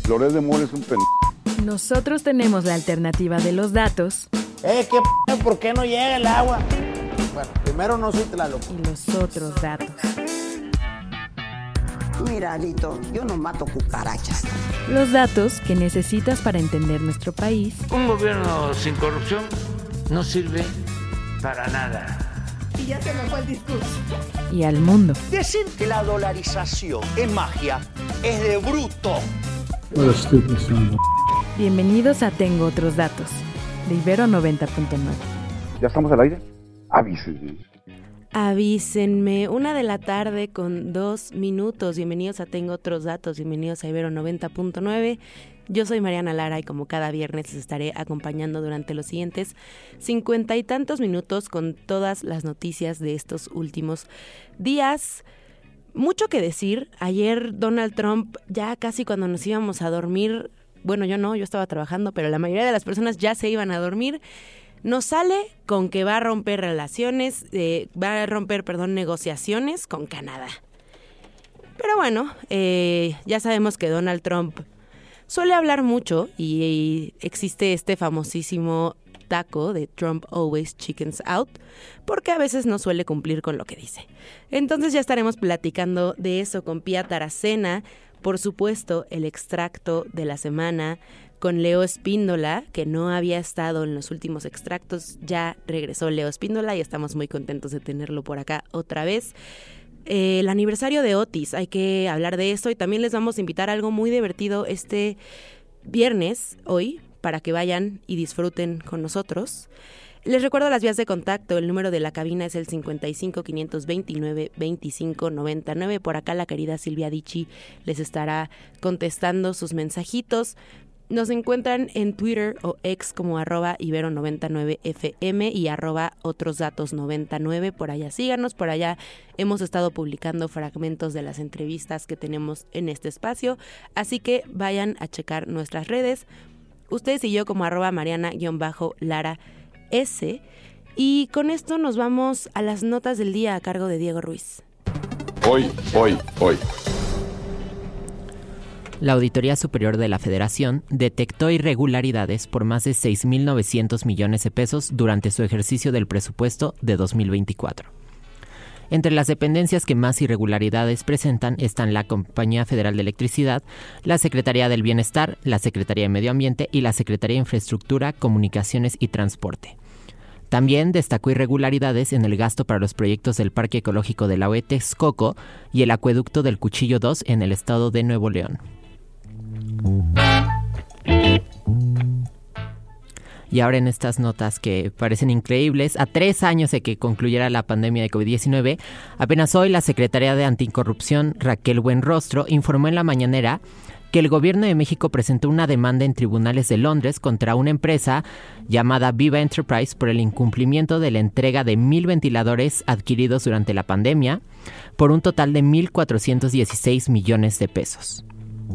Loret de Mola es un Nosotros tenemos la alternativa de los datos. ¿Por qué no llega el agua? Bueno, primero no soy Tlaloc. Y los otros datos. Mira, Lito, yo no mato cucarachas. Los datos que necesitas para entender nuestro país. Un gobierno sin corrupción no sirve para nada. Y ya se me fue el discurso. Y al mundo. Decir que la dolarización es magia es de bruto. Bienvenidos a Tengo Otros Datos, de Ibero 90.9. ¿Ya estamos al aire? Avísenme. Avísenme, 1:00 p.m. con 2 minutos. Bienvenidos a Tengo Otros Datos, bienvenidos a Ibero 90.9. Yo soy Mariana Lara y como cada viernes les estaré acompañando durante los siguientes 50 y tantos minutos con todas las noticias de estos últimos días. Mucho que decir. Ayer Donald Trump, ya casi cuando nos íbamos a dormir, bueno, yo no, yo estaba trabajando, pero la mayoría de las personas ya se iban a dormir, nos sale con que va a romper negociaciones con Canadá. Pero bueno, ya sabemos que Donald Trump suele hablar mucho y existe este famosísimo taco de Trump always chickens out, porque a veces no suele cumplir con lo que dice. Entonces ya estaremos platicando de eso con Pía Taracena, por supuesto el extracto de la semana con Leo Espíndola, que no había estado en los últimos extractos. Ya regresó Leo Espíndola y estamos muy contentos de tenerlo por acá otra vez. El aniversario de Otis, hay que hablar de eso y también les vamos a invitar a algo muy divertido este viernes, hoy, para que vayan y disfruten con nosotros. Les recuerdo las vías de contacto. El número de la cabina es el 55 529 25 99. Por acá la querida Silvia Dichi les estará contestando sus mensajitos. Nos encuentran en Twitter o X como @ibero99fm y @otrosdatos99. Por allá síganos, por allá hemos estado publicando fragmentos de las entrevistas que tenemos en este espacio. Así que vayan a checar nuestras redes. Ustedes y yo como @Mariana_Lara S. Y con esto nos vamos a las notas del día a cargo de Diego Ruiz. Hoy. La Auditoría Superior de la Federación detectó irregularidades por más de 6.900 millones de pesos durante su ejercicio del presupuesto de 2024. Entre las dependencias que más irregularidades presentan están la Compañía Federal de Electricidad, la Secretaría del Bienestar, la Secretaría de Medio Ambiente y la Secretaría de Infraestructura, Comunicaciones y Transporte. También destacó irregularidades en el gasto para los proyectos del Parque Ecológico de la OE Texcoco y el Acueducto del Cuchillo 2 en el estado de Nuevo León. Y ahora en estas notas que parecen increíbles, a 3 años de que concluyera la pandemia de COVID-19, apenas hoy la secretaria de Anticorrupción, Raquel Buenrostro, informó en la mañanera que el gobierno de México presentó una demanda en tribunales de Londres contra una empresa llamada Viva Enterprise por el incumplimiento de la entrega de 1,000 ventiladores adquiridos durante la pandemia por un total de 1,416 millones de pesos.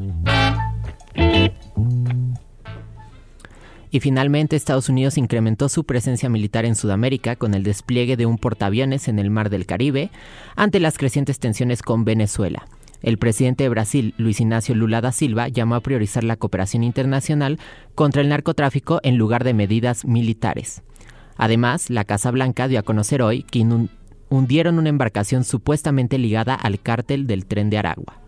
Y finalmente Estados Unidos incrementó su presencia militar en Sudamérica con el despliegue de un portaaviones en el Mar del Caribe ante las crecientes tensiones con Venezuela. El presidente de Brasil, Luis Ignacio Lula da Silva, llamó a priorizar la cooperación internacional contra el narcotráfico en lugar de medidas militares. Además, la Casa Blanca dio a conocer hoy que hundieron una embarcación supuestamente ligada al cártel del Tren de Aragua.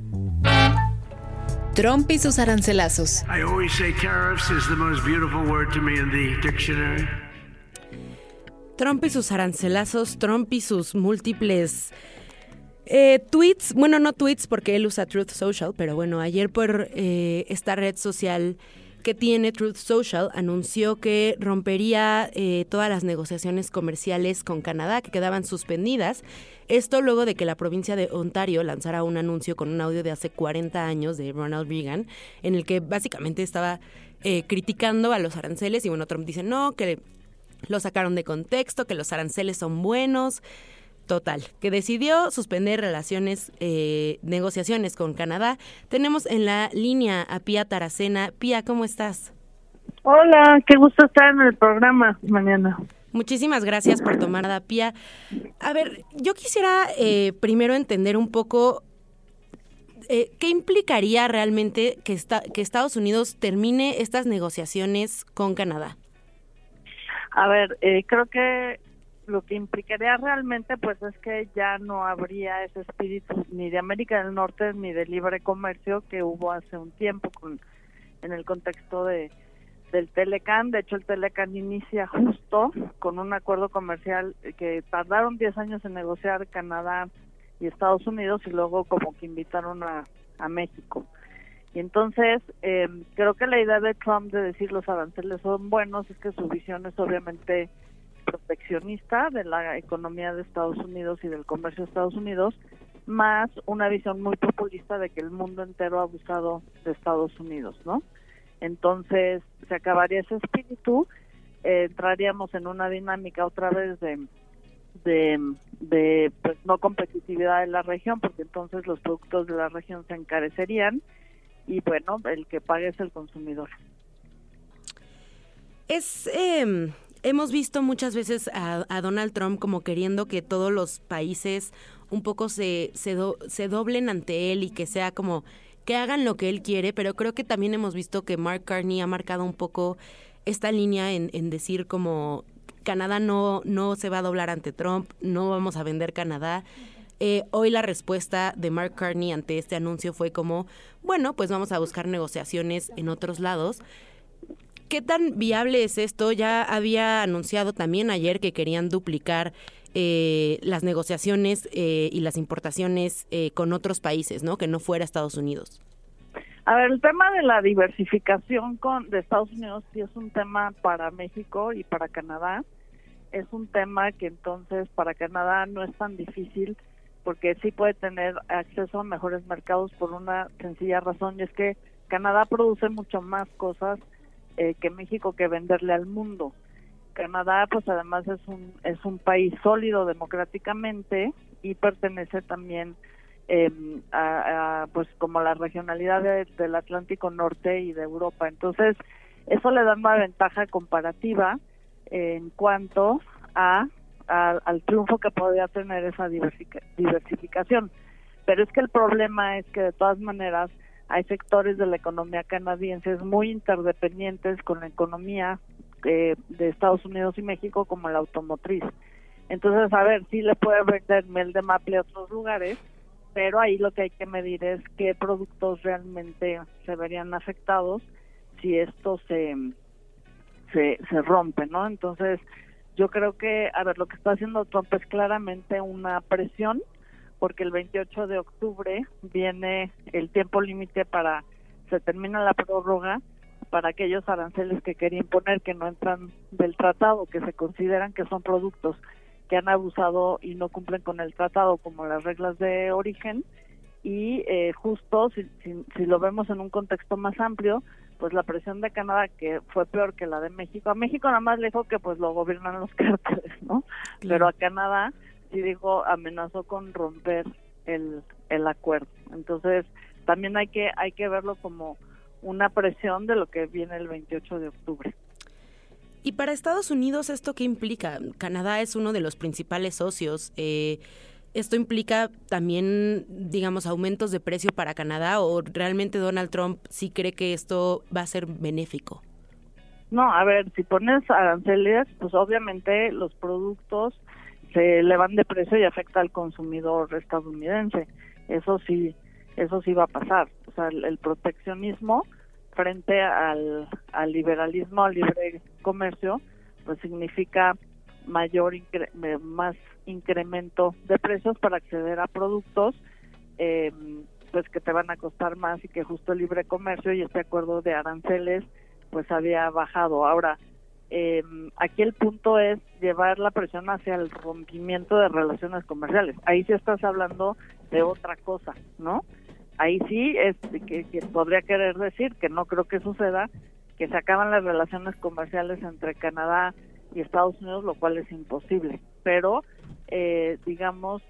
Trump y sus arancelazos. I always say tariffs is the most beautiful word to me in the dictionary. Trump y sus arancelazos, Trump y sus múltiples tweets, bueno, no tweets porque él usa Truth Social, pero bueno, ayer por esta red social que tiene Truth Social anunció que rompería todas las negociaciones comerciales con Canadá que quedaban suspendidas. Esto luego de que la provincia de Ontario lanzara un anuncio con un audio de hace 40 años de Ronald Reagan, en el que básicamente estaba criticando a los aranceles y bueno, Trump dice no, que lo sacaron de contexto, que los aranceles son buenos. Total, que decidió suspender negociaciones con Canadá. Tenemos en la línea a Pía Taracena. Pía, ¿cómo estás? Hola, qué gusto estar en el programa mañana. Muchísimas gracias por tomar la Pía. A ver, yo quisiera primero entender un poco ¿Qué implicaría realmente que Estados Unidos termine estas negociaciones con Canadá? A ver, creo que lo que implicaría realmente pues es que ya no habría ese espíritu ni de América del Norte ni de libre comercio que hubo hace un tiempo en el contexto del Telecan. De hecho, el Telecan inicia justo con un acuerdo comercial que tardaron 10 años en negociar Canadá y Estados Unidos, y luego como que invitaron a México. Y entonces, creo que la idea de Trump de decir los aranceles son buenos es que su visión es obviamente proteccionista de la economía de Estados Unidos y del comercio de Estados Unidos, más una visión muy populista de que el mundo entero ha abusado de Estados Unidos, ¿no? Entonces, se acabaría ese espíritu, entraríamos en una dinámica otra vez de pues no competitividad de la región, porque entonces los productos de la región se encarecerían y bueno, el que pague es el consumidor. Hemos visto muchas veces a Donald Trump como queriendo que todos los países un poco se doblen ante él y que sea como que hagan lo que él quiere, pero creo que también hemos visto que Mark Carney ha marcado un poco esta línea en decir como Canadá no se va a doblar ante Trump, no vamos a vender Canadá. Hoy la respuesta de Mark Carney ante este anuncio fue como, bueno, pues vamos a buscar negociaciones en otros lados. ¿Qué tan viable es esto? Ya había anunciado también ayer que querían duplicar las negociaciones y las importaciones con otros países, ¿no? Que no fuera Estados Unidos. A ver, el tema de la diversificación de Estados Unidos sí es un tema para México y para Canadá. Es un tema que entonces para Canadá no es tan difícil porque sí puede tener acceso a mejores mercados por una sencilla razón, y es que Canadá produce mucho más cosas que México que venderle al mundo. Canadá pues además es un país sólido democráticamente y pertenece también a pues como la regionalidad del Atlántico Norte y de Europa. Entonces eso le da una ventaja comparativa en cuanto al triunfo que podría tener esa diversificación. Pero es que el problema es que de todas maneras hay sectores de la economía canadiense muy interdependientes con la economía de Estados Unidos y México, como la automotriz. Entonces, a ver, sí le puede vender miel de maple a otros lugares, pero ahí lo que hay que medir es qué productos realmente se verían afectados si esto se rompe, ¿no? Entonces, yo creo que, a ver, lo que está haciendo Trump es claramente una presión, porque el 28 de octubre viene el tiempo límite se termina la prórroga para aquellos aranceles que quería imponer que no entran del tratado, que se consideran que son productos que han abusado y no cumplen con el tratado, como las reglas de origen, y justo si lo vemos en un contexto más amplio, pues la presión de Canadá, que fue peor que la de México, a México nada más le dijo que pues lo gobiernan los cárteles, ¿no? Claro. Pero a Canadá sí dijo, amenazó con romper el acuerdo. Entonces también hay que verlo como una presión de lo que viene el 28 de octubre. Y para Estados Unidos, ¿esto qué implica? Canadá es uno de los principales socios. ¿Esto implica también, digamos, aumentos de precio para Canadá, o realmente Donald Trump sí cree que esto va a ser benéfico? No, a ver, si pones aranceles, pues obviamente los productos se elevan de precio y afecta al consumidor estadounidense. Eso sí va a pasar. O sea, el proteccionismo frente al liberalismo, al libre comercio, pues significa más incremento de precios para acceder a productos pues que te van a costar más, y que justo el libre comercio y este acuerdo de aranceles pues había bajado. Ahora, aquí el punto es llevar la presión hacia el rompimiento de relaciones comerciales. Ahí sí estás hablando de otra cosa, ¿no? Ahí sí es que podría querer decir, que no creo que suceda, que se acaban las relaciones comerciales entre Canadá y Estados Unidos, lo cual es imposible. Pero, digamos,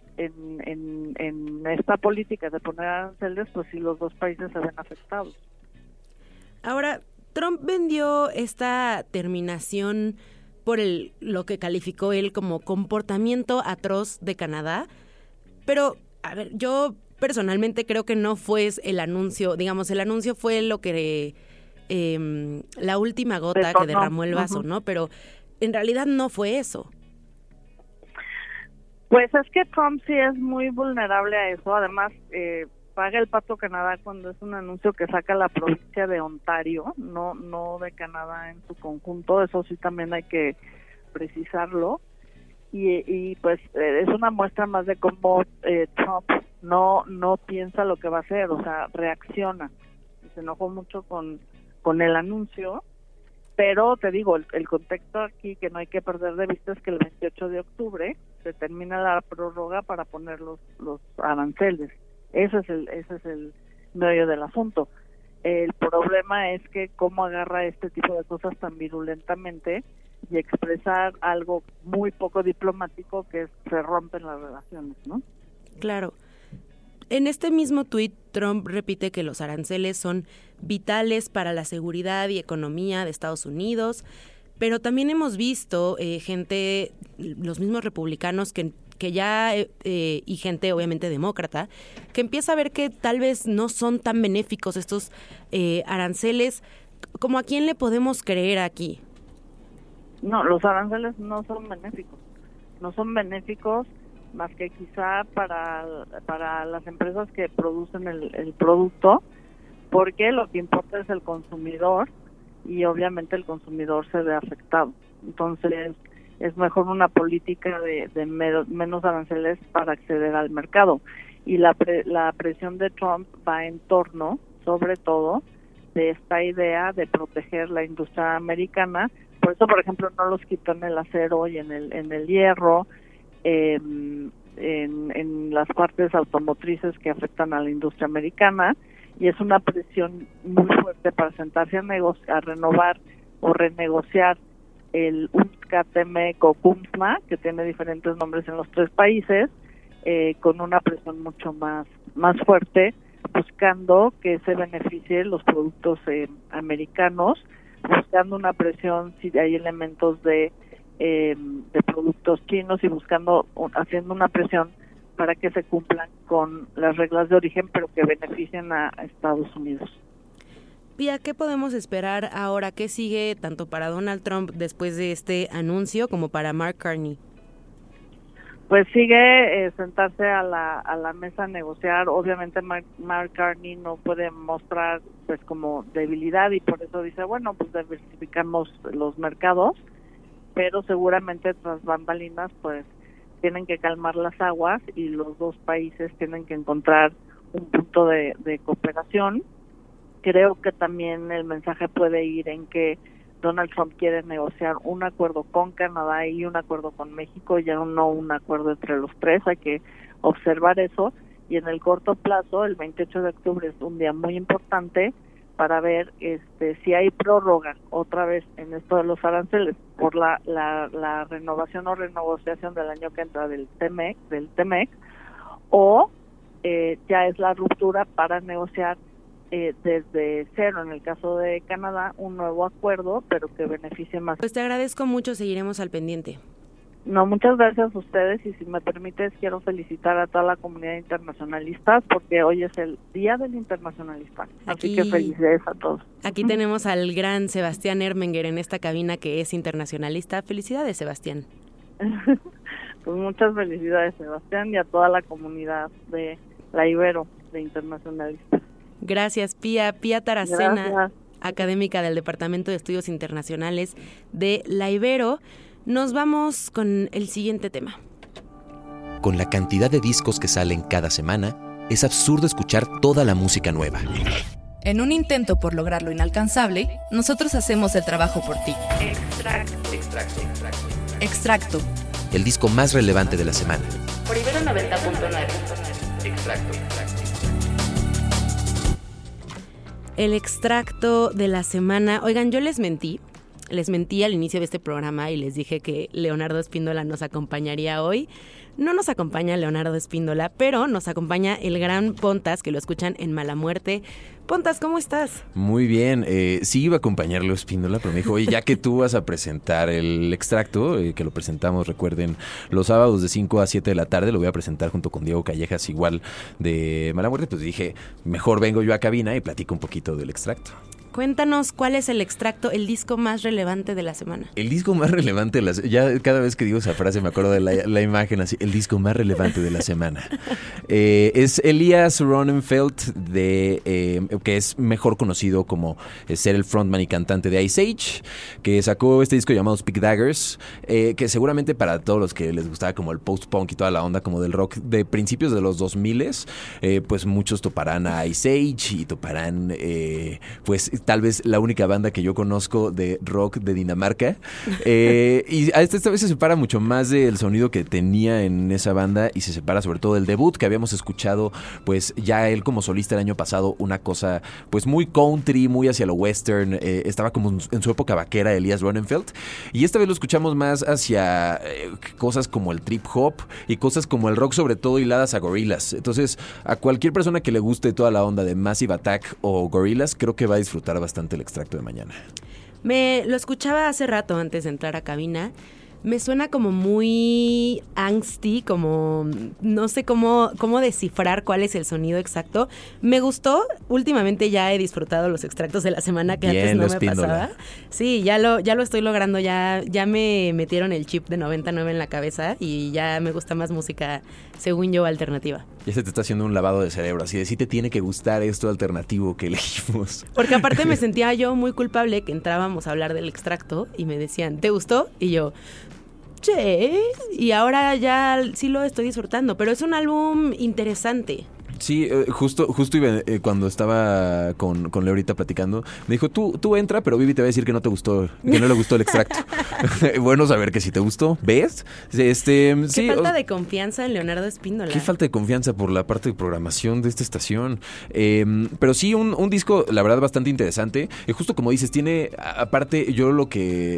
en esta política de poner aranceles, pues sí, los dos países se ven afectados. Ahora, Trump vendió esta terminación por lo que calificó él como comportamiento atroz de Canadá, pero, a ver, yo personalmente creo que no fue el anuncio, digamos, el anuncio fue lo que la última gota que derramó el vaso, ¿no? Pero en realidad no fue eso. Pues es que Trump sí es muy vulnerable a eso. Además, paga el pato Canadá cuando es un anuncio que saca la provincia de Ontario, no de Canadá en su conjunto. Eso sí también hay que precisarlo. Y pues es una muestra más de cómo Trump no piensa lo que va a hacer, o sea, reacciona. Se enojó mucho con el anuncio, pero te digo, el contexto aquí que no hay que perder de vista es que el 28 de octubre se termina la prórroga para poner los aranceles. Ese es el meollo del asunto. El problema es que cómo agarra este tipo de cosas tan virulentamente y expresar algo muy poco diplomático, que se rompen las relaciones, ¿no? Claro. En este mismo tuit, Trump repite que los aranceles son vitales para la seguridad y economía de Estados Unidos, pero también hemos visto gente, los mismos republicanos que ya, y gente obviamente demócrata, que empieza a ver que tal vez no son tan benéficos estos aranceles. ¿Cómo a quién le podemos creer aquí? No, los aranceles no son benéficos. No son benéficos más que quizá para las empresas que producen el producto, porque lo que importa es el consumidor y obviamente el consumidor se ve afectado. Entonces es mejor una política de menos aranceles para acceder al mercado. Y la presión de Trump va en torno, sobre todo, de esta idea de proteger la industria americana. Por eso, por ejemplo, no los quitó en el acero y en el hierro, en las partes automotrices que afectan a la industria americana, y es una presión muy fuerte para sentarse a renovar o renegociar el UNSCA, TEMEC o CUMSMA, que tiene diferentes nombres en los tres países, con una presión mucho más fuerte, buscando que se beneficien los productos americanos, buscando una presión si hay elementos de productos chinos y haciendo una presión para que se cumplan con las reglas de origen, pero que beneficien a Estados Unidos. Pía, ¿qué podemos esperar ahora? ¿Qué sigue tanto para Donald Trump después de este anuncio como para Mark Carney? Pues sigue sentarse a la mesa a negociar. Obviamente Mark Carney no puede mostrar pues como debilidad, y por eso dice, bueno, pues diversificamos los mercados, pero seguramente tras bambalinas pues tienen que calmar las aguas y los dos países tienen que encontrar un punto de cooperación. Creo que también el mensaje puede ir en que Donald Trump quiere negociar un acuerdo con Canadá y un acuerdo con México, ya no un acuerdo entre los tres. Hay que observar eso, y en el corto plazo, el 28 de octubre es un día muy importante para ver si hay prórroga otra vez en esto de los aranceles por la renovación o renegociación del año que entra del TEMEC, o ya es la ruptura para negociar desde cero, en el caso de Canadá, un nuevo acuerdo, pero que beneficie más. Pues te agradezco mucho, seguiremos al pendiente. No, muchas gracias a ustedes, y si me permites quiero felicitar a toda la comunidad internacionalista, porque hoy es el Día del Internacionalista, así que felicidades a todos. Aquí tenemos al gran Sebastián Ermenger en esta cabina, que es internacionalista. Felicidades, Sebastián. Pues muchas felicidades, Sebastián, y a toda la comunidad de la Ibero de internacionalistas. Gracias, Pía Taracena, gracias. Académica del Departamento de Estudios Internacionales de la Ibero. Nos vamos con el siguiente tema. Con la cantidad de discos que salen cada semana, es absurdo escuchar toda la música nueva. En un intento por lograr lo inalcanzable, nosotros hacemos el trabajo por ti. Extracto. El disco más relevante de la semana. Por Ibero 90.9. Extracto. El extracto de la semana. Oigan, yo les mentí. Les mentí al inicio de este programa y les dije que Leonardo Espíndola nos acompañaría hoy. No nos acompaña Leonardo Espíndola, pero nos acompaña el gran Pontas, que lo escuchan en Mala Muerte. Pontas, ¿cómo estás? Muy bien. Sí iba a acompañarlo Espíndola, pero me dijo, oye, ya que tú vas a presentar el extracto, que lo presentamos, recuerden, los sábados de 5 a 7 de la tarde, lo voy a presentar junto con Diego Callejas, igual de Mala Muerte, pues dije, mejor vengo yo a cabina y platico un poquito del extracto. Cuéntanos cuál es el extracto, el disco más relevante de la semana. El disco más relevante de la semana. Ya cada vez que digo esa frase me acuerdo de la imagen así. El disco más relevante de la semana. Es Elias Rosenfeld, que es mejor conocido como ser el frontman y cantante de Ice Age, que sacó este disco llamado Speak Daggers, que seguramente para todos los que les gustaba como el post-punk y toda la onda como del rock de principios de los 2000s, pues muchos toparán a Ice Age y toparán pues tal vez la única banda que yo conozco de rock de Dinamarca. Y esta vez se separa mucho más del sonido que tenía en esa banda y se separa sobre todo del debut que habíamos escuchado, pues ya él como solista el año pasado, una cosa pues muy country, muy hacia lo western, estaba como en su época vaquera Elias Rosenfeld, y esta vez lo escuchamos más hacia cosas como el trip hop y cosas como el rock, sobre todo hiladas a Gorillaz. Entonces a cualquier persona que le guste toda la onda de Massive Attack o Gorillaz, creo que va a disfrutar bastante el extracto de mañana. Me lo escuchaba hace rato antes de entrar a cabina. Me suena como muy angsty, como no sé cómo descifrar cuál es el sonido exacto. Me gustó. Últimamente ya he disfrutado los extractos de la semana que bien, antes no me pasaba. Sí, ya lo estoy logrando. Ya me metieron el chip de 99 en la cabeza y ya me gusta más música, según yo, alternativa. Ya se te está haciendo un lavado de cerebro, así de sí te tiene que gustar esto alternativo que elegimos. Porque aparte me sentía yo muy culpable que entrábamos a hablar del extracto y me decían, ¿te gustó? Y yo, sí, y ahora ya sí lo estoy disfrutando, pero es un álbum interesante. Sí, justo iba, cuando estaba con Leo ahorita platicando, me dijo, tú entra, pero Vivi te va a decir que no te gustó, que no le gustó el extracto. Bueno, saber que sí te gustó, ¿ves? Qué sí, falta de confianza en Leonardo Espíndola. Qué falta de confianza por la parte de programación de esta estación. Pero sí, un disco, la verdad, bastante interesante. Justo como dices, tiene, aparte, yo lo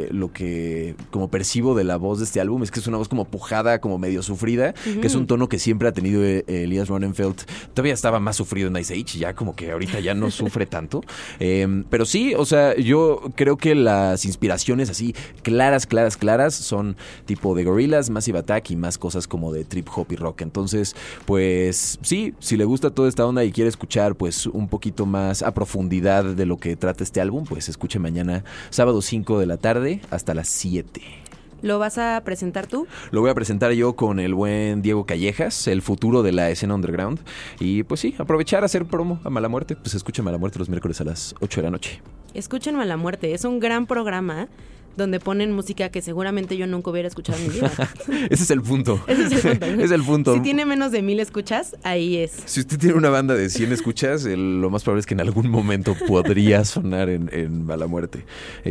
que como percibo de la voz de este álbum es que es una voz como pujada, como medio sufrida, que es un tono que siempre ha tenido Elias Rosenfeld. Todavía estaba más sufrido en Ice Age, ya como que ahorita ya no sufre tanto. Pero sí, o sea, yo creo que las inspiraciones así claras son tipo de Gorillaz, Massive Attack y más cosas como de trip hop y rock. Entonces, pues sí, si le gusta toda esta onda y quiere escuchar pues un poquito más a profundidad de lo que trata este álbum, pues escuche mañana sábado 5 de la tarde hasta las 7. ¿Lo vas a presentar tú? Lo voy a presentar yo con el buen Diego Callejas, el futuro de la escena underground. Y pues sí, aprovechar a hacer promo a Mala Muerte. Pues escuchen Mala Muerte los miércoles a las 8 de la noche. Escuchen Mala Muerte, es un gran programa donde ponen música que seguramente yo nunca hubiera escuchado en mi vida. Ese es el punto. Es el punto. Si tiene menos de 1000 escuchas, ahí es. Si usted tiene una banda de 100 escuchas, lo más probable es que en algún momento podría sonar en Mala Muerte.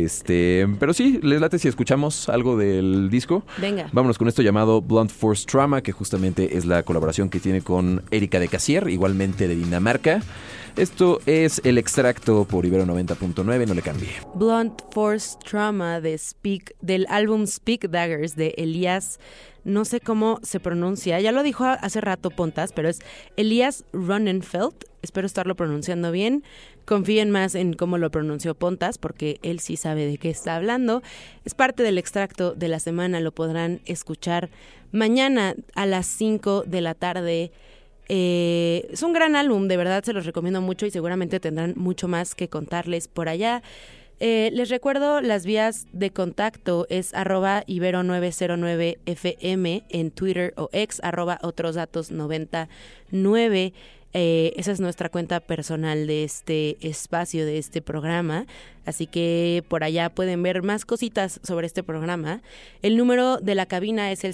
Pero sí, les late si escuchamos algo del disco. Venga. Vámonos con esto llamado Blunt Force Trauma, que justamente es la colaboración que tiene con Erika de Casier, igualmente de Dinamarca. Esto es el extracto por Ibero 90.9, no le cambie. Blunt Force Trauma del álbum Speak Daggers de Elias, no sé cómo se pronuncia, ya lo dijo hace rato Pontas, pero es Elias Rosenfeld, espero estarlo pronunciando bien. Confíen más en cómo lo pronunció Pontas, porque él sí sabe de qué está hablando. Es parte del extracto de la semana, lo podrán escuchar mañana a las 5 de la tarde. Es un gran álbum, de verdad se los recomiendo mucho y seguramente tendrán mucho más que contarles por allá. Les recuerdo las vías de contacto, es @ibero909fm en Twitter o ex @otrosdatos99. Esa es nuestra cuenta personal de este espacio, de este programa, así que por allá pueden ver más cositas sobre este programa. El número de la cabina es el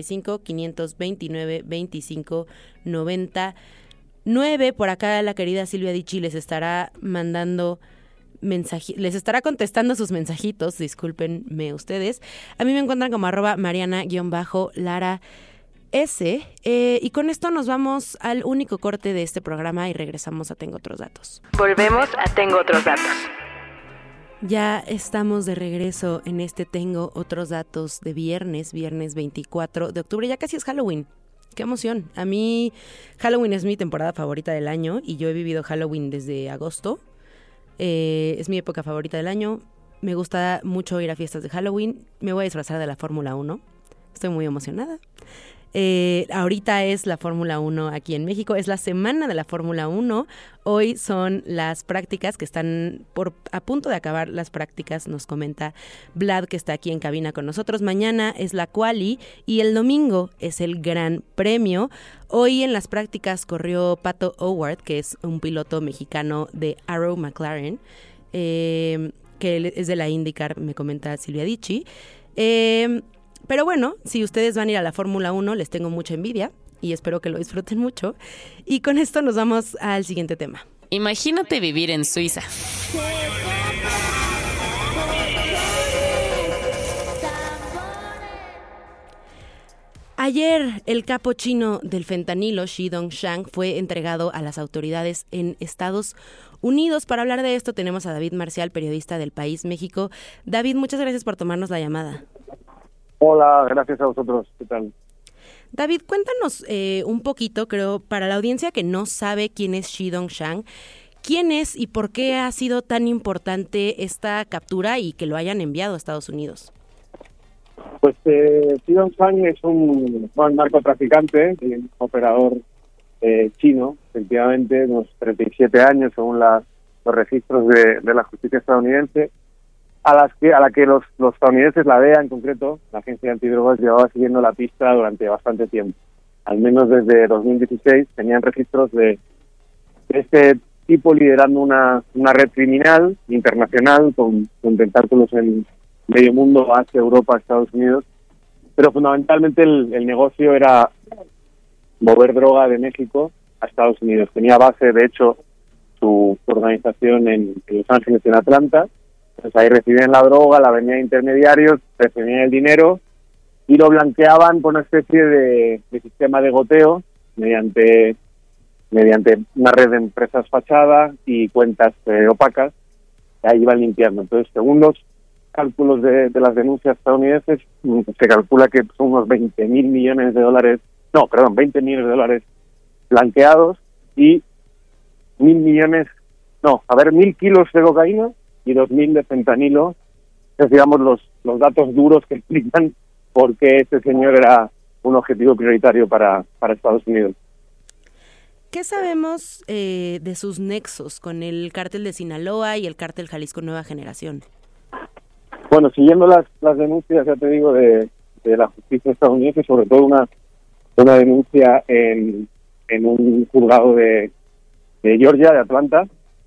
55-529-2599. Por acá la querida Silvia Dichi les estará mandando les estará contestando sus mensajitos, discúlpenme ustedes. A mí me encuentran como @mariana_lara S. Y con esto nos vamos al único corte de este programa y regresamos a Tengo Otros Datos. Volvemos a Tengo Otros Datos. Ya estamos de regreso en este Tengo Otros Datos de viernes 24 de octubre. Ya casi es Halloween. ¡Qué emoción! A mí Halloween es mi temporada favorita del año y yo he vivido Halloween desde agosto. Es mi época favorita del año. Me gusta mucho ir a fiestas de Halloween. Me voy a disfrazar de la Fórmula 1. Estoy muy emocionada. Ahorita es la Fórmula 1 aquí en México, es la semana de la Fórmula 1. Hoy son las prácticas que están a punto de acabar las prácticas, nos comenta Vlad, que está aquí en cabina con nosotros. Mañana es la quali y el domingo es el Gran Premio. Hoy en las prácticas corrió Pato O'Ward, que es un piloto mexicano de Arrow McLaren, que es de la IndyCar, me comenta Silvia Dichi. Pero bueno, si ustedes van a ir a la Fórmula 1, les tengo mucha envidia y espero que lo disfruten mucho. Y con esto nos vamos al siguiente tema. Imagínate vivir en Suiza. Ayer, el capo chino del fentanilo, Shi Dongshan, fue entregado a las autoridades en Estados Unidos. Para hablar de esto tenemos a David Marcial, periodista del País México. David, muchas gracias por tomarnos la llamada. Hola, gracias a vosotros. ¿Qué tal? David, cuéntanos un poquito, creo, para la audiencia que no sabe quién es Shi Dongshan, ¿quién es y por qué ha sido tan importante esta captura y que lo hayan enviado a Estados Unidos? Pues Shi Dongshan es un narcotraficante, un operador chino, efectivamente, unos 37 años según los registros de la justicia estadounidense, a la que los estadounidenses, la DEA en concreto, la agencia de antidrogas, llevaba siguiendo la pista durante bastante tiempo. Al menos desde 2016 tenían registros de este tipo liderando una red criminal internacional con tentáculos en medio mundo, Asia, Europa, Estados Unidos. Pero fundamentalmente el negocio era mover droga de México a Estados Unidos. Tenía base, de hecho, su organización en Los Ángeles y en Atlanta. Pues ahí recibían la droga, la vendían intermediarios, recibían el dinero y lo blanqueaban por una especie de sistema de goteo mediante una red de empresas fachada y cuentas opacas. Ahí iban limpiando. Entonces, según los cálculos de las denuncias estadounidenses, se calcula que son unos 20 millones de dólares blanqueados y 1.000 kilos de cocaína y 2.000 de fentanilo. Es, digamos, los datos duros que explican por qué este señor era un objetivo prioritario para Estados Unidos. ¿Qué sabemos de sus nexos con el cártel de Sinaloa y el cártel Jalisco Nueva Generación? Bueno, siguiendo las denuncias, ya te digo, de la justicia estadounidense, sobre todo una denuncia en un juzgado de Georgia, de Atlanta,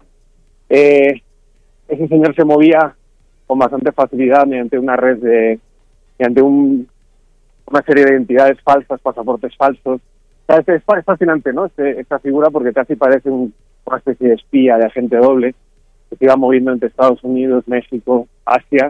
ese señor se movía con bastante facilidad mediante una red una serie de identidades falsas, pasaportes falsos. O sea, es fascinante, ¿no? Esta figura, porque casi parece una especie de espía, de agente doble, que se iba moviendo entre Estados Unidos, México, Asia.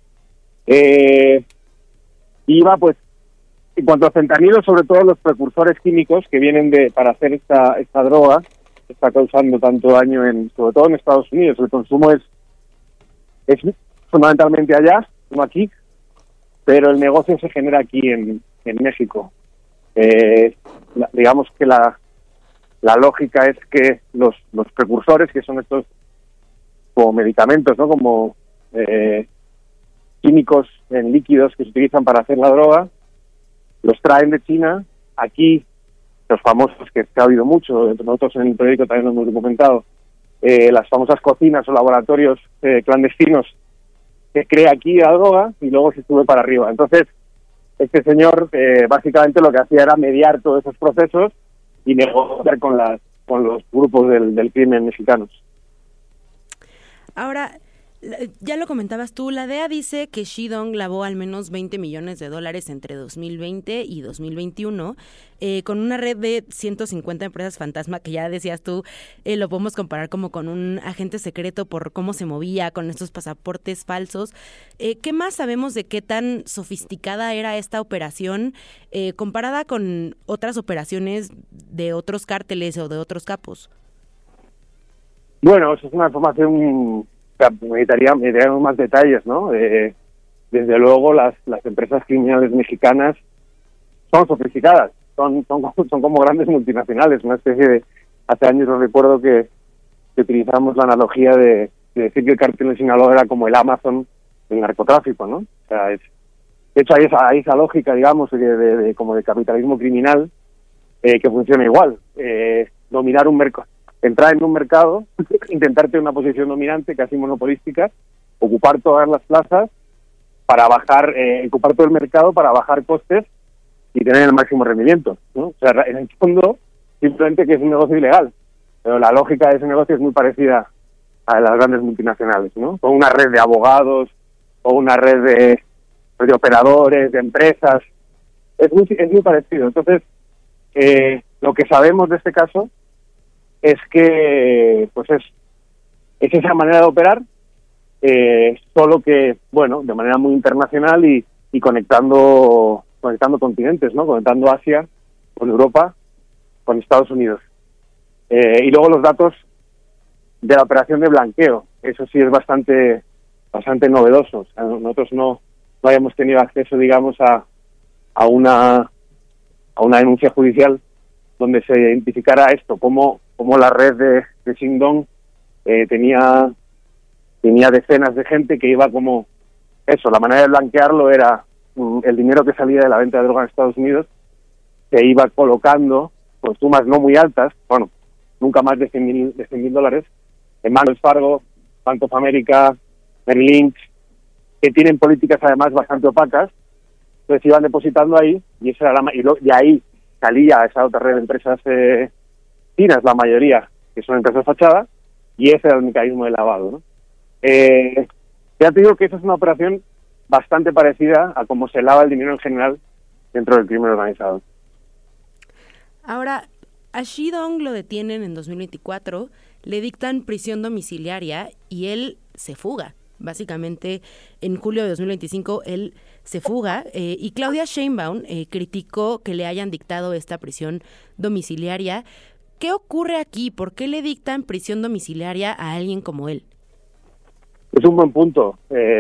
Iba, pues, en cuanto a fentanilo, sobre todo los precursores químicos que vienen para hacer esta droga, que está causando tanto daño sobre todo en Estados Unidos. El consumo es fundamentalmente allá, no aquí, pero el negocio se genera aquí en México. Digamos que la lógica es que los precursores, que son estos como medicamentos, ¿no? Como químicos en líquidos que se utilizan para hacer la droga, los traen de China. Aquí, los famosos, que ha habido mucho, nosotros en el periódico también lo hemos documentado, las famosas cocinas o laboratorios clandestinos que crea aquí la droga y luego se sube para arriba. Entonces, este señor básicamente lo que hacía era mediar todos esos procesos y negociar con los grupos del crimen mexicanos. Ahora, ya lo comentabas tú, la DEA dice que Shi Dong lavó al menos 20 millones de dólares entre 2020 y 2021 con una red de 150 empresas fantasma, que ya decías tú, lo podemos comparar como con un agente secreto por cómo se movía con estos pasaportes falsos. ¿Qué más sabemos de qué tan sofisticada era esta operación comparada con otras operaciones de otros cárteles o de otros capos? Bueno, eso es una información sea, necesitaríamos más detalles, ¿no? Desde luego las empresas criminales mexicanas son sofisticadas, son como grandes multinacionales, una especie de... Hace años os recuerdo que utilizamos la analogía de decir que el cártel de Sinaloa era como el Amazon del narcotráfico, ¿no? O sea, de hecho hay esa lógica, digamos, como de capitalismo criminal que funciona igual. Dominar un mercado, entrar en un mercado, intentar tener una posición dominante, casi monopolística, ocupar todas las plazas para ocupar todo el mercado para bajar costes y tener el máximo rendimiento, ¿no? O sea, en el fondo, simplemente que es un negocio ilegal, pero la lógica de ese negocio es muy parecida a las grandes multinacionales, ¿no? Con una red de abogados, o una red de operadores, de empresas, es muy parecido. Entonces, lo que sabemos de este caso es que pues es esa manera de operar, solo que, bueno, de manera muy internacional y conectando continentes, ¿no? Conectando Asia con Europa, con Estados Unidos. Y luego los datos de la operación de blanqueo, eso sí es bastante novedoso. O sea, nosotros no habíamos tenido acceso, digamos, a una denuncia judicial donde se identificara esto, cómo la red de Xingdong tenía decenas de gente que iba como eso. La manera de blanquearlo era el dinero que salía de la venta de droga en Estados Unidos se iba colocando con sumas no muy altas, bueno, nunca más de $100,000 en Wells Fargo, Bank of America, Merrill Lynch, que tienen políticas además bastante opacas. Entonces iban depositando ahí y esa era de ahí salía esa otra red de empresas chinas, la mayoría, que son empresas fachadas, y ese era el mecanismo de lavado, ¿no? Ya te digo que esa es una operación bastante parecida a cómo se lava el dinero en general dentro del crimen organizado. Ahora, a Xi-Dong lo detienen en 2024, le dictan prisión domiciliaria y él se fuga. Básicamente, en julio de 2025, él se fuga y Claudia Sheinbaum criticó que le hayan dictado esta prisión domiciliaria. ¿Qué ocurre aquí? ¿Por qué le dictan prisión domiciliaria a alguien como él? Es un buen punto.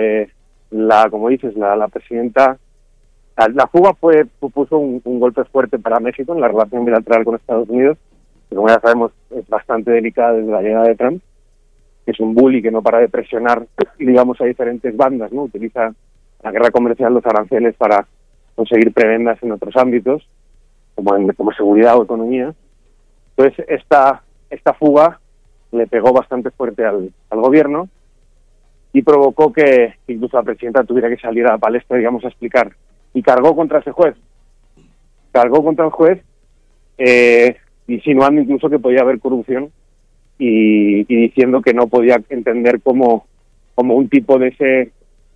Como dices, la presidenta... La fuga puso un golpe fuerte para México en la relación bilateral con Estados Unidos, que como ya sabemos es bastante delicada desde la llegada de Trump, que es un bully que no para de presionar, digamos, a diferentes bandas, ¿no? Utiliza la guerra comercial, los aranceles para conseguir prebendas en otros ámbitos, como seguridad o economía. Entonces, esta fuga le pegó bastante fuerte al gobierno y provocó que incluso la presidenta tuviera que salir a la palestra, digamos, a explicar. Y cargó contra ese juez. Cargó contra el juez, insinuando incluso que podía haber corrupción y diciendo que no podía entender como un tipo de ese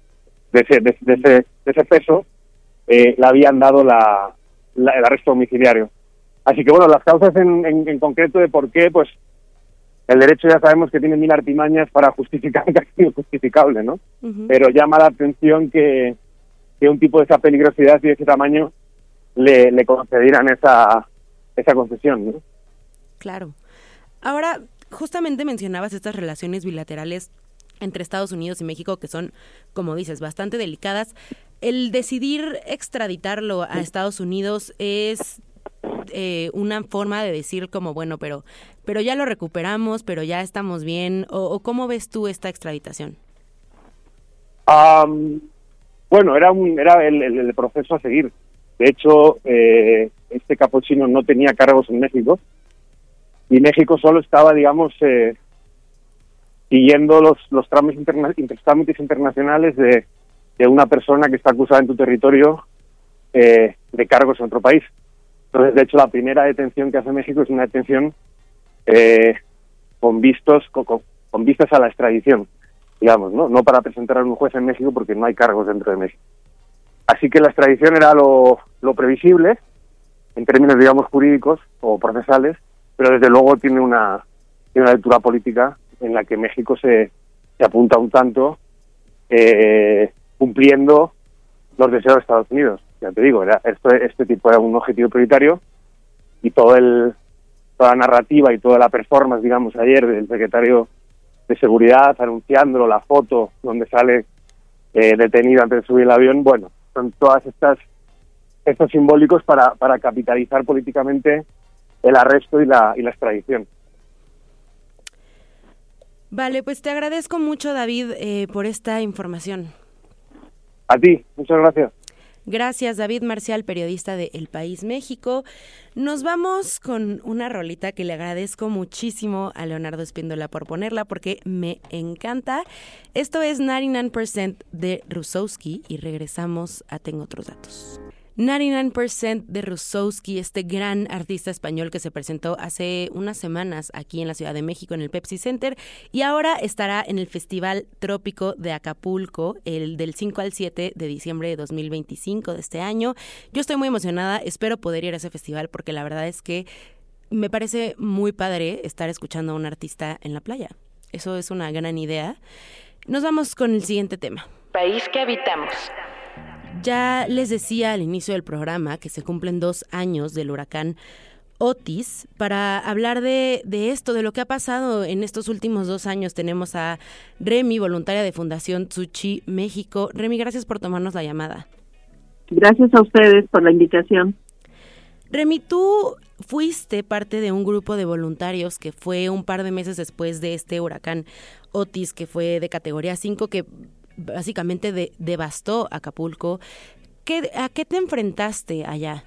peso le habían dado el arresto domiciliario. Así que bueno, las causas en concreto de por qué, pues el derecho ya sabemos que tiene 1000 artimañas para justificar un castigo injustificable, ¿no? Uh-huh. Pero llama la atención que un tipo de esa peligrosidad y de ese tamaño le concedieran esa concesión, ¿no? Claro. Ahora, justamente mencionabas estas relaciones bilaterales entre Estados Unidos y México que son, como dices, bastante delicadas. El decidir extraditarlo a Estados Unidos es una forma de decir como, bueno, pero ya lo recuperamos, pero ya estamos bien, o ¿cómo ves tú esta extraditación? Bueno, era el proceso a seguir. De hecho, este capo chino no tenía cargos en México y México solo estaba, digamos, siguiendo los trámites internacionales de una persona que está acusada en tu territorio de cargos en otro país. Entonces, de hecho, la primera detención que hace México es una detención con vistas a la extradición, digamos, no para presentar a un juez en México porque no hay cargos dentro de México. Así que la extradición era lo previsible en términos, digamos, jurídicos o procesales, pero desde luego tiene una lectura política en la que México se apunta un tanto cumpliendo los deseos de Estados Unidos. Ya te digo, este tipo era un objetivo prioritario y toda la narrativa y toda la performance, digamos, ayer del secretario seguridad anunciándolo, la foto donde sale detenido antes de subir el avión. Bueno, son todas estos simbólicos para capitalizar políticamente el arresto y la extradición. Vale, pues te agradezco mucho, David, por esta información. A ti, muchas gracias. Gracias, David Marcial, periodista de El País México. Nos vamos con una rolita que le agradezco muchísimo a Leonardo Espíndola por ponerla porque me encanta. Esto es 99% de Rusowski y regresamos a Tengo Otros Datos. 99% de Rusowski, este gran artista español que se presentó hace unas semanas aquí en la Ciudad de México en el Pepsi Center y ahora estará en el Festival Trópico de Acapulco el del 5 al 7 de diciembre de 2025 de este año. Yo estoy muy emocionada, espero poder ir a ese festival porque la verdad es que me parece muy padre estar escuchando a un artista en la playa. Eso es una gran idea. Nos vamos con el siguiente tema. País que habitamos. Ya les decía al inicio del programa que se cumplen 2 años del huracán Otis. Para hablar de esto, de lo que ha pasado en estos últimos 2 años, tenemos a Remy, voluntaria de Fundación Tzuchi México. Remy, gracias por tomarnos la llamada. Gracias a ustedes por la invitación. Remy, tú fuiste parte de un grupo de voluntarios que fue un par de meses después de este huracán Otis, que fue de categoría 5, que básicamente devastó Acapulco. ¿A qué te enfrentaste allá?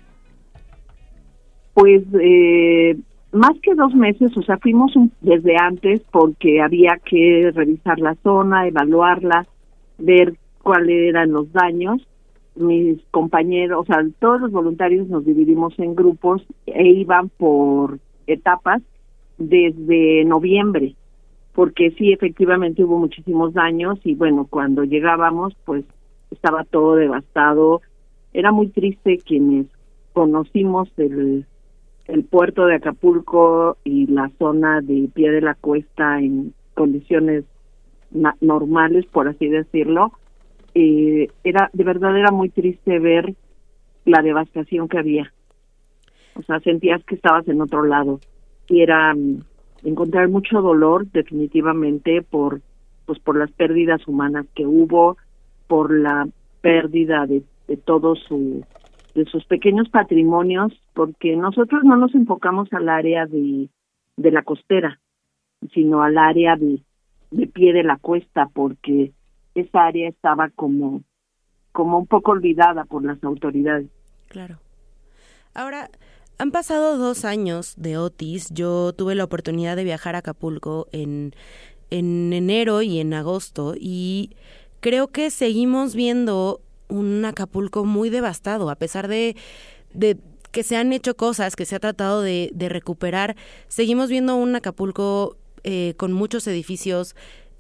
Pues más que 2 meses, o sea, fuimos desde antes porque había que revisar la zona, evaluarla, ver cuáles eran los daños. Mis compañeros, o sea, todos los voluntarios nos dividimos en grupos e iban por etapas desde noviembre, porque sí, efectivamente hubo muchísimos daños y bueno, cuando llegábamos pues estaba todo devastado. Era muy triste quienes conocimos el puerto de Acapulco y la zona de Pie de la Cuesta en condiciones normales, por así decirlo. De verdad era muy triste ver la devastación que había. O sea, sentías que estabas en otro lado y era encontrar mucho dolor definitivamente por las pérdidas humanas que hubo, por la pérdida de todos sus pequeños patrimonios, porque nosotros no nos enfocamos al área de la costera, sino al área de Pie de la Cuesta, porque esa área estaba como un poco olvidada por las autoridades. Claro. Ahora, han pasado 2 años de Otis. Yo tuve la oportunidad de viajar a Acapulco en enero y en agosto y creo que seguimos viendo un Acapulco muy devastado, a pesar de que se han hecho cosas, que se ha tratado de recuperar. Seguimos viendo un Acapulco con muchos edificios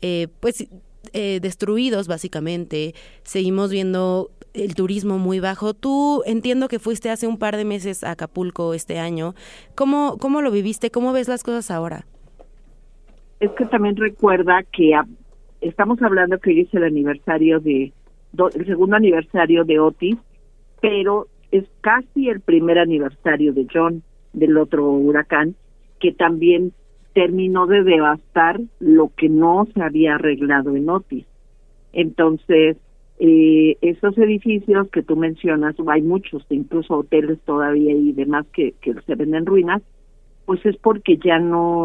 destruidos básicamente. Seguimos viendo el turismo muy bajo. Tú entiendo que fuiste hace un par de meses a Acapulco este año. ¿Cómo lo viviste? ¿Cómo ves las cosas ahora? Es que también recuerda que estamos hablando que hoy es el aniversario el segundo aniversario de Otis, pero es casi el primer aniversario de John, del otro huracán, que también terminó de devastar lo que no se había arreglado en Otis. Entonces, esos edificios que tú mencionas, hay muchos, incluso hoteles todavía y demás que se ven en ruinas, pues es porque ya no,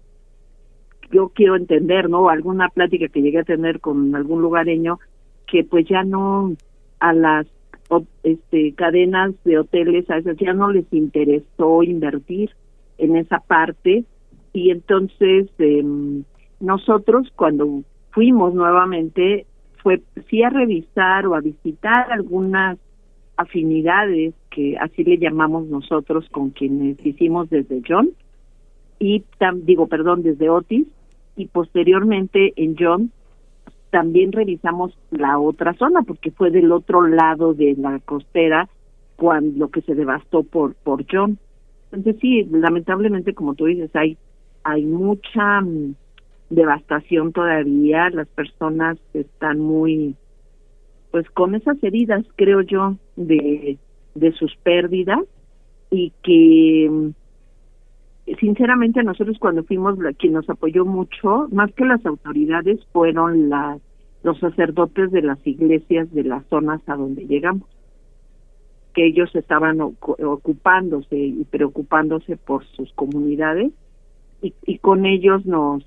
yo quiero entender, ¿no? Alguna plática que llegué a tener con algún lugareño, que pues ya no, a las cadenas de hoteles, a esas ya no les interesó invertir en esa parte. Y entonces nosotros cuando fuimos nuevamente fue sí a revisar o a visitar algunas afinidades, que así le llamamos nosotros, con quienes hicimos desde John, y desde Otis, y posteriormente en John también revisamos la otra zona, porque fue del otro lado de la costera cuando lo que se devastó por John. Entonces sí, lamentablemente, como tú dices, hay mucha devastación todavía. Las personas están muy, pues con esas heridas, creo yo, de sus pérdidas, y que sinceramente nosotros cuando fuimos, quien nos apoyó mucho, más que las autoridades, fueron los sacerdotes de las iglesias de las zonas a donde llegamos, que ellos estaban ocupándose y preocupándose por sus comunidades, y con ellos nos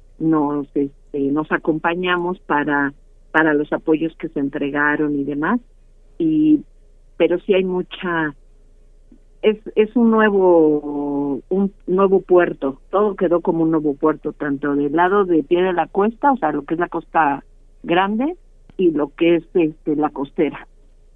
acompañamos para los apoyos que se entregaron y demás. Pero sí hay mucha, es un nuevo puerto, todo quedó como un nuevo puerto, tanto del lado de Pie de la Cuesta, o sea, lo que es la Costa Grande, y lo que es la costera,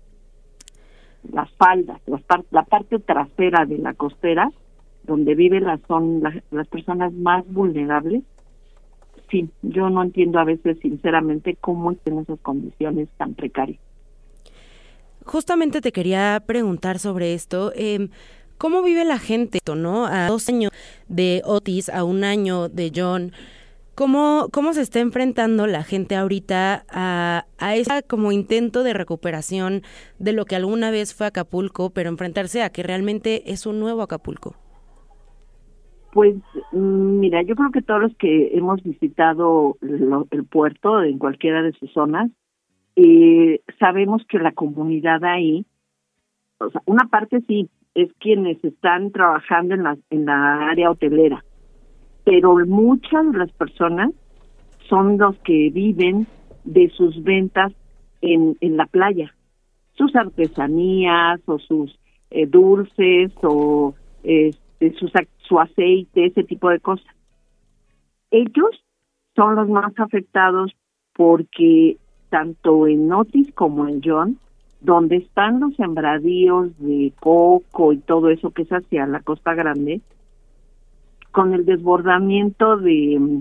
las faldas, la parte trasera de la costera, donde viven las personas más vulnerables. Sí, yo no entiendo a veces sinceramente cómo están esas condiciones tan precarias. Justamente te quería preguntar sobre esto. ¿Cómo vive la gente, no? A 2 años de Otis, a 1 año de John, ¿cómo se está enfrentando la gente ahorita a ese como intento de recuperación de lo que alguna vez fue Acapulco, pero enfrentarse a que realmente es un nuevo Acapulco? Pues mira, yo creo que todos los que hemos visitado el puerto en cualquiera de sus zonas, sabemos que la comunidad ahí, o sea, una parte sí, es quienes están trabajando en la área hotelera, pero muchas de las personas son los que viven de sus ventas en la playa, sus artesanías o sus dulces o su aceite, ese tipo de cosas. Ellos son los más afectados porque tanto en Otis como en John, donde están los sembradíos de coco y todo eso que es hacia la Costa Grande, con el desbordamiento del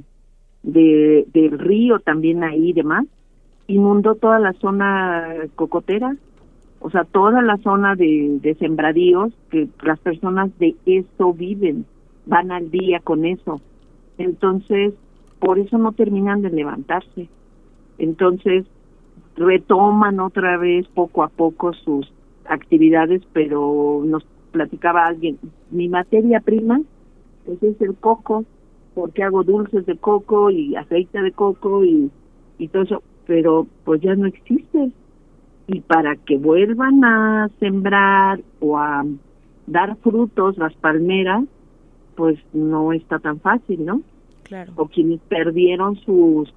río también ahí y demás, inundó toda la zona cocotera, o sea, toda la zona de sembradíos, que las personas de eso viven, van al día con eso. Entonces, por eso no terminan de levantarse. Entonces, retoman otra vez poco a poco sus actividades, pero nos platicaba alguien, mi materia prima pues es el coco, porque hago dulces de coco y aceite de coco y todo eso, pero pues ya no existe. Y para que vuelvan a sembrar o a dar frutos las palmeras, pues no está tan fácil, ¿no? Claro. O quienes perdieron sus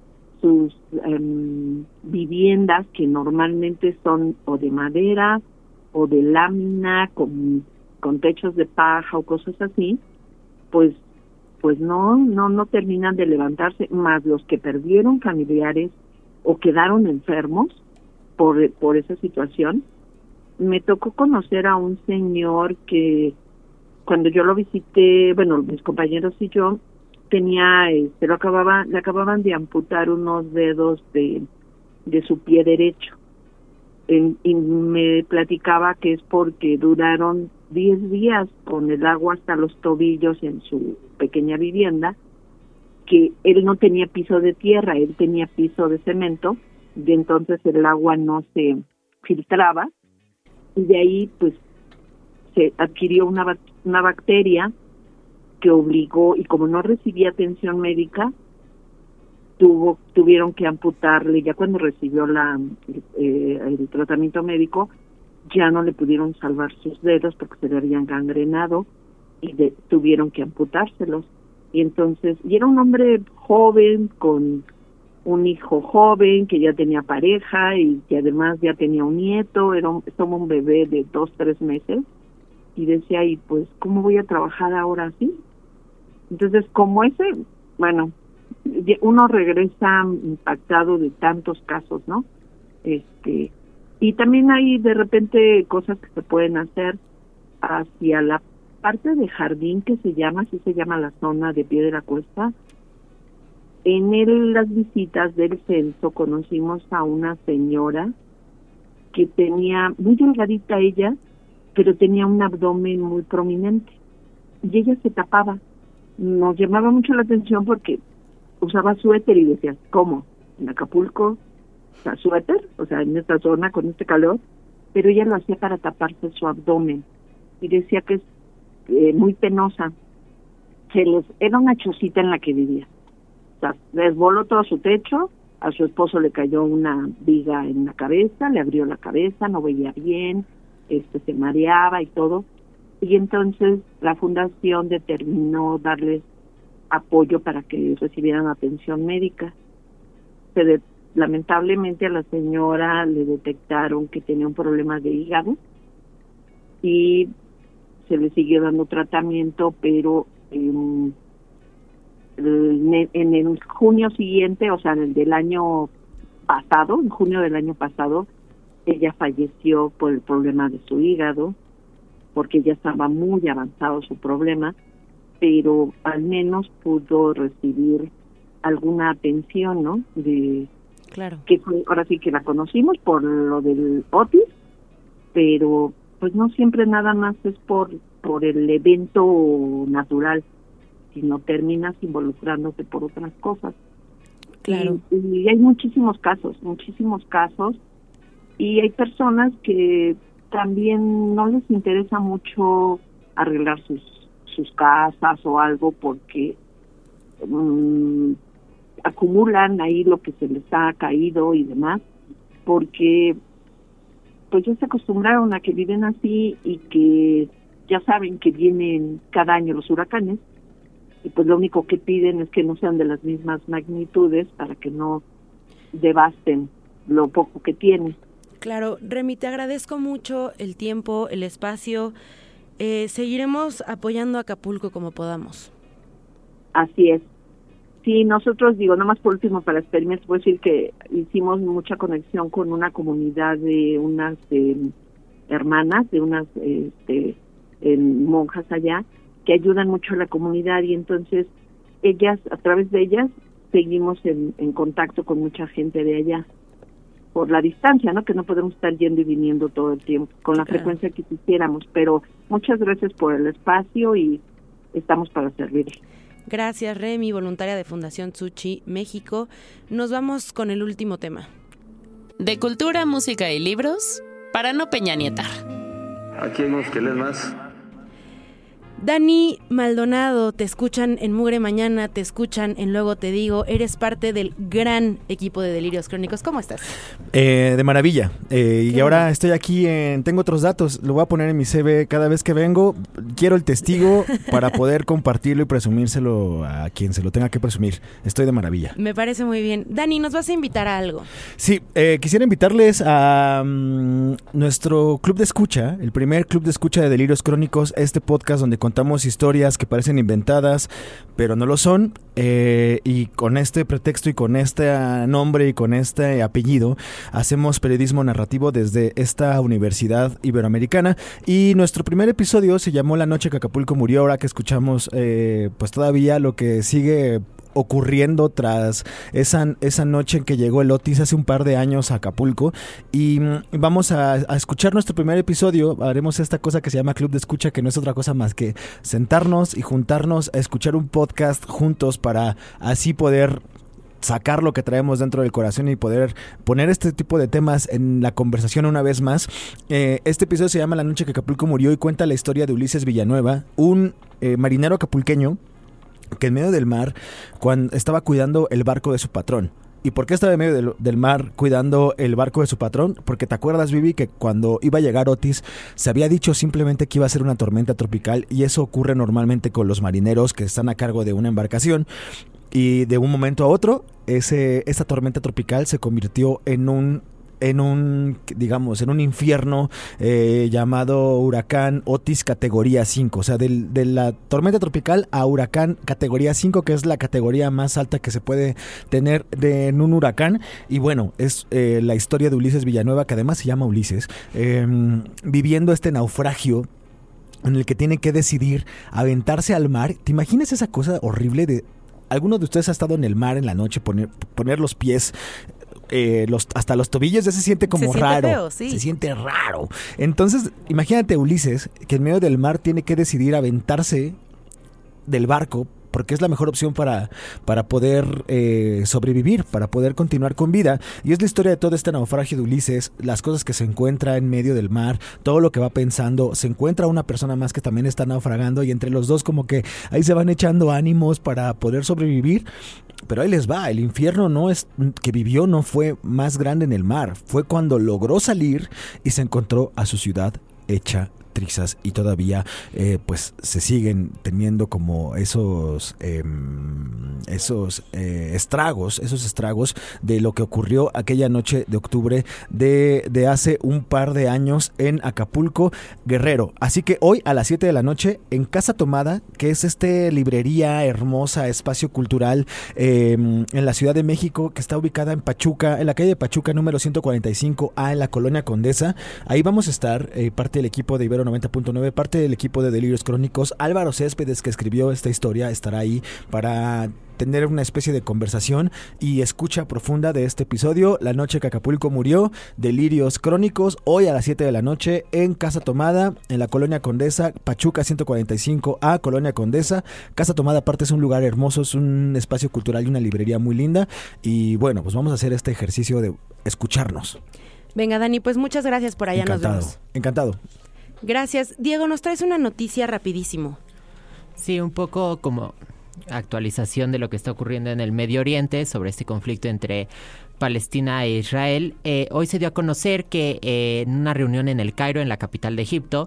viviendas, que normalmente son o de madera o de lámina con techos de paja o cosas así, pues no terminan de levantarse, más los que perdieron familiares o quedaron enfermos por esa situación. Me tocó conocer a un señor que cuando yo lo visité, bueno, mis compañeros y yo, tenía, le acababan de amputar unos dedos de su pie derecho. Y me platicaba que es porque duraron 10 días con el agua hasta los tobillos en su pequeña vivienda, que él no tenía piso de tierra, él tenía piso de cemento, y entonces el agua no se filtraba, y de ahí pues se adquirió una bacteria que obligó, y como no recibía atención médica, tuvieron que amputarle. Ya cuando recibió el tratamiento médico, ya no le pudieron salvar sus dedos porque se le habían gangrenado y tuvieron que amputárselos. Y entonces, y era un hombre joven, con un hijo joven que ya tenía pareja y que además ya tenía un nieto, era como un bebé de 2-3 meses, y decía, y pues, ¿cómo voy a trabajar ahora así? Entonces, como ese, bueno, uno regresa impactado de tantos casos, ¿no? Y también hay de repente cosas que se pueden hacer hacia la parte de jardín, que así se llama la zona de Pie de la Cuesta. En las visitas del censo conocimos a una señora que tenía, muy delgadita ella, pero tenía un abdomen muy prominente, y ella se tapaba. Nos llamaba mucho la atención porque usaba suéter y decía, ¿cómo? ¿En Acapulco? O sea, suéter, o sea, en esta zona con este calor, pero ella lo hacía para taparse su abdomen, y decía que es muy penosa, era una chocita en la que vivía. O sea, les voló todo su techo, a su esposo le cayó una viga en la cabeza, le abrió la cabeza, no veía bien, se mareaba y todo. Y entonces la fundación determinó darles apoyo para que recibieran atención médica. Lamentablemente a la señora le detectaron que tenía un problema de hígado y se le siguió dando tratamiento, pero en el junio siguiente, o sea, en el del año pasado, en junio del año pasado, ella falleció por el problema de su hígado, porque ya estaba muy avanzado su problema, pero al menos pudo recibir alguna atención, ¿no? Claro. Que fue, ahora sí que la conocimos por lo del Otis, pero pues no siempre nada más es por el evento natural, sino terminas involucrándote por otras cosas. Claro. Y hay muchísimos casos, y hay personas que también no les interesa mucho arreglar sus casas o algo porque acumulan ahí lo que se les ha caído y demás, porque pues ya se acostumbraron a que viven así y que ya saben que vienen cada año los huracanes, y pues lo único que piden es que no sean de las mismas magnitudes para que no devasten lo poco que tienen. Claro, Remy, te agradezco mucho el tiempo, el espacio. Seguiremos apoyando a Acapulco como podamos. Así es. Sí, nosotros, nomás por último, para despedirme, puedo decir que hicimos mucha conexión con una comunidad de unas hermanas, de unas monjas allá, que ayudan mucho a la comunidad, y entonces ellas, a través de ellas, seguimos en contacto con mucha gente de allá, por la distancia, ¿no? Que no podemos estar yendo y viniendo todo el tiempo, con la frecuencia que quisiéramos, pero muchas gracias por el espacio y estamos para servir. Gracias, Remy, voluntaria de Fundación Tzuchi México. Nos vamos con el último tema. De cultura, música y libros, para no peñanietar. Aquí hay unos que leen más. Dani Maldonado, te escuchan en Mugre Mañana, te escuchan en Luego Te Digo, eres parte del gran equipo de Delirios Crónicos. ¿Cómo estás? De maravilla. Y ahora estoy aquí Tengo Otros Datos. Lo voy a poner en mi CV cada vez que vengo. Quiero el testigo para poder compartirlo y presumírselo a quien se lo tenga que presumir. Estoy de maravilla. Me parece muy bien. Dani, ¿nos vas a invitar a algo? Sí, quisiera invitarles a nuestro club de escucha, el primer club de escucha de Delirios Crónicos, este podcast donde contamos historias que parecen inventadas, pero no lo son, y con este pretexto y con este nombre y con este apellido hacemos periodismo narrativo desde esta universidad iberoamericana, y nuestro primer episodio se llamó La noche que Acapulco murió. Ahora que escuchamos pues todavía lo que sigue ocurriendo tras esa noche en que llegó el Otis hace un par de años a Acapulco, y vamos a escuchar nuestro primer episodio. Haremos esta cosa que se llama Club de Escucha, que no es otra cosa más que sentarnos y juntarnos a escuchar un podcast juntos para así poder sacar lo que traemos dentro del corazón y poder poner este tipo de temas en la conversación una vez más. Este episodio se llama La noche que Acapulco murió y cuenta la historia de Ulises Villanueva, un marinero acapulqueño que en medio del mar cuando estaba cuidando el barco de su patrón. ¿Y por qué estaba en medio del mar cuidando el barco de su patrón? Porque te acuerdas, Vivi, que cuando iba a llegar Otis se había dicho simplemente que iba a ser una tormenta tropical, y eso ocurre normalmente con los marineros que están a cargo de una embarcación, y de un momento a otro esa tormenta tropical se convirtió en un infierno llamado huracán Otis categoría 5, o sea, de la tormenta tropical a huracán categoría 5, que es la categoría más alta que se puede tener en un huracán. Y bueno, es la historia de Ulises Villanueva, que además se llama Ulises, viviendo este naufragio en el que tiene que decidir aventarse al mar. ¿Te imaginas esa cosa horrible de... ¿Alguno de ustedes ha estado en el mar en la noche, poner los pies hasta los tobillos? Ya se siente como raro. Feo, sí. Se siente raro. Entonces, imagínate Ulises, que en medio del mar tiene que decidir aventarse del barco porque es la mejor opción para poder sobrevivir, para poder continuar con vida. Y es la historia de todo este naufragio de Ulises, las cosas que se encuentra en medio del mar, todo lo que va pensando. Se encuentra una persona más que también está naufragando y entre los dos como que ahí se van echando ánimos para poder sobrevivir. Pero ahí les va, el infierno que vivió no fue más grande en el mar, fue cuando logró salir y se encontró a su ciudad hecha trizas y todavía pues se siguen teniendo como esos estragos de lo que ocurrió aquella noche de octubre de hace un par de años en Acapulco, Guerrero. Así que hoy a las 7 de la noche en Casa Tomada, que es librería hermosa, espacio cultural en la Ciudad de México, que está ubicada en Pachuca, en la calle de Pachuca número 145A en la Colonia Condesa. Ahí vamos a estar parte del equipo de Ibero 90.9, parte del equipo de Delirios Crónicos. Álvaro Céspedes, que escribió esta historia, estará ahí para tener una especie de conversación y escucha profunda de este episodio, La noche que Acapulco murió, Delirios Crónicos, hoy a las 7 de la noche en Casa Tomada, en la Colonia Condesa, Pachuca 145A, Colonia Condesa. Casa Tomada aparte es un lugar hermoso, es un espacio cultural y una librería muy linda. Y bueno, pues vamos a hacer este ejercicio de escucharnos. Venga, Dani, pues muchas gracias por allá. Nos vemos. Encantado. Gracias. Diego, nos traes una noticia rapidísimo. Sí, un poco como actualización de lo que está ocurriendo en el Medio Oriente sobre este conflicto entre Palestina e Israel. Hoy se dio a conocer que en una reunión en El Cairo, en la capital de Egipto,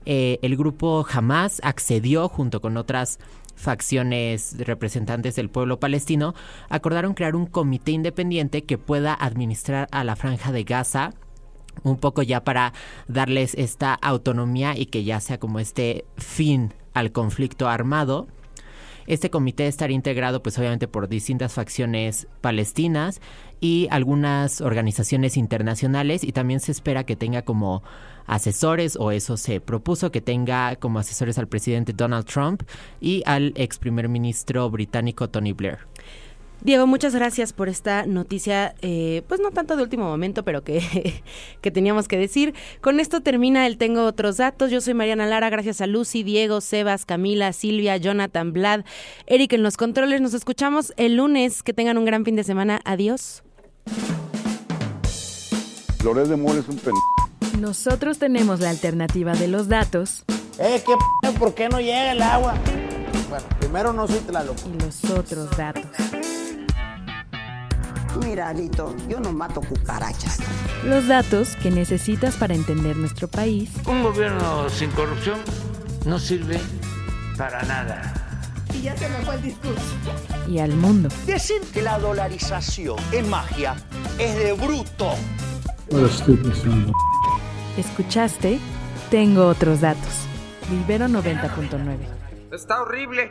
el grupo Hamas accedió junto con otras facciones representantes del pueblo palestino, acordaron crear un comité independiente que pueda administrar a la Franja de Gaza, un poco ya para darles esta autonomía y que ya sea como este fin al conflicto armado. Este comité estará integrado pues obviamente por distintas facciones palestinas y algunas organizaciones internacionales, y también se espera que tenga como asesores, o eso se propuso, que tenga como asesores al presidente Donald Trump y al ex primer ministro británico Tony Blair. Diego, muchas gracias por esta noticia, pues no tanto de último momento, pero que teníamos que decir. Con esto termina el Tengo Otros Datos. Yo soy Mariana Lara, gracias a Lucy, Diego, Sebas, Camila, Silvia, Jonathan, Vlad, Eric en los controles. Nos escuchamos el lunes. Que tengan un gran fin de semana. Adiós. Loret de Mola es un Nosotros tenemos la alternativa de los datos. ¿Por qué no llega el agua? Bueno, primero no soy Tlaloc. Y los otros datos. Mira, Alito, yo no mato cucarachas. Los datos que necesitas para entender nuestro país. Un gobierno sin corrupción no sirve para nada. Y ya se me fue el discurso. Y al mundo. Decir que la dolarización es magia es de bruto. Escuchaste Tengo Otros Datos. Ibero 90.9. Está horrible.